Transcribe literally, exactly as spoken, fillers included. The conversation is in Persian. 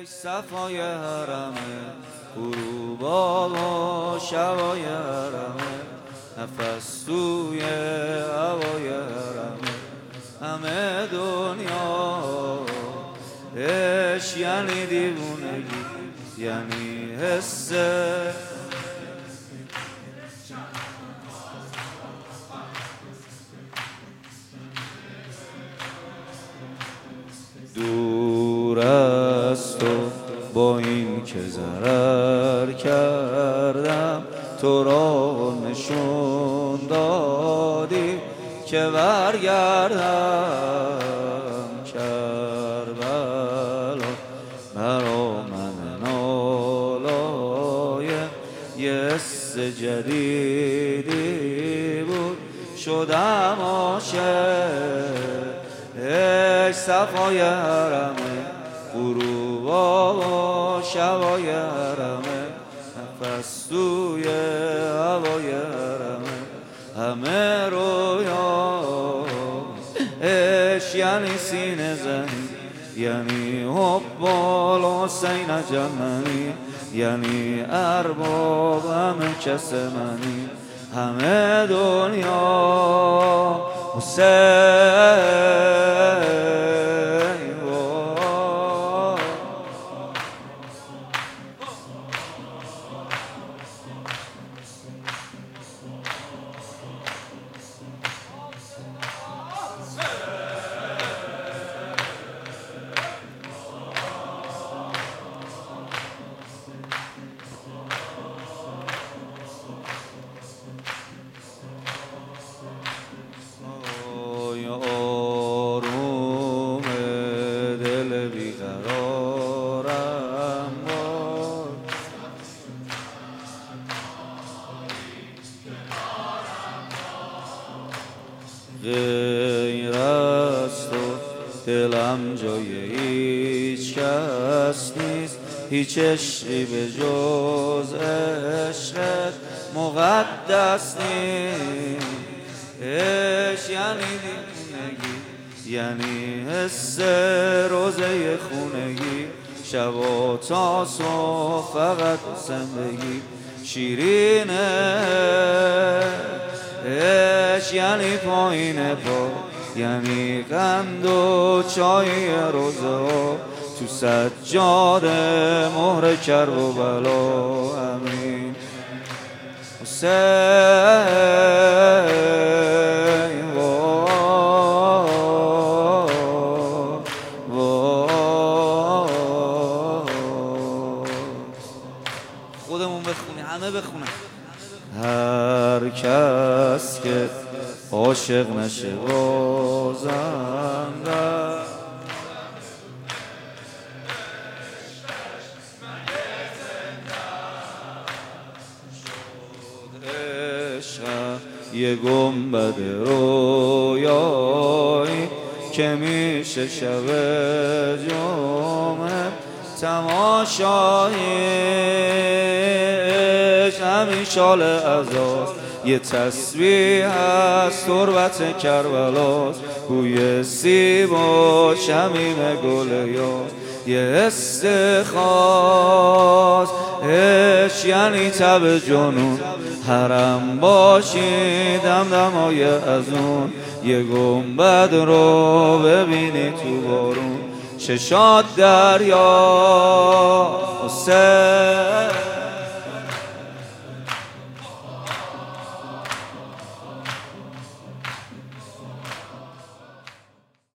صفای حرمه غروبا و شبای حرمه نفس توی هوای حرمه همه دنیا عشق یعنی دیوونگی یعنی حس دور از تو با این که ضرر کردم تو را نشون دادی که برگردم کربلا برا من نالای یه حس جدیدی بود شدم عاشق صفای حرمه غروبا و شبای حرمه نفس توی هوای حرمه همه رویا عشق یعنی سینه زنی یعنی حب الحسین جمعی یعنی ارباب همه کس منی همه دنیا حسین آروم دل بیقرارم غیر از تو دلم جای هیچ کس نیست هیچ عشقی به جز عشقت مقدس نیست عشق یعنی دیوونگی یعنی حس روزه خونگی شب تا صبح فقط زندگی شیرینه عشق یعنی پایین پا یعنی قند و چای روزه ها تو سجاده مهر کرب و بلا امین حسین خودمون بخونی همه بخونن هر کس که عاشق نشه بازنده یه گنبد رویایی که میشه شب جمعه تماشایش همین شال عزاست یه تسبیح از تربت کربلاست بوی سیب و شمیم گل یاس یه حس خاص عشق یعنی تب جنون حرم باشی دمدمای از اون یه گنبد رو ببینی تو بارون چشات دریا حسین